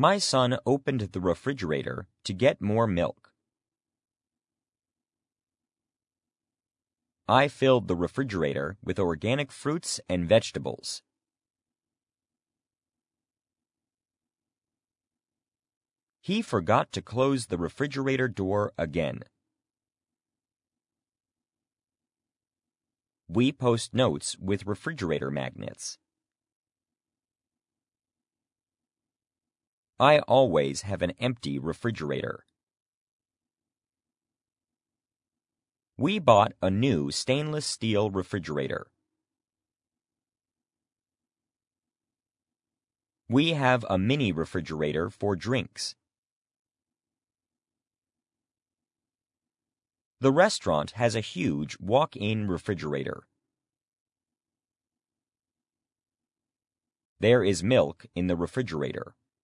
My son opened the refrigerator to get more milk. I filled the refrigerator with organic fruits and vegetables. He forgot to close the refrigerator door again. We post notes with refrigerator magnets. I always have an empty refrigerator. We bought a new stainless steel refrigerator. We have a mini refrigerator for drinks. The restaurant has a huge walk-in refrigerator. There is milk in the refrigerator.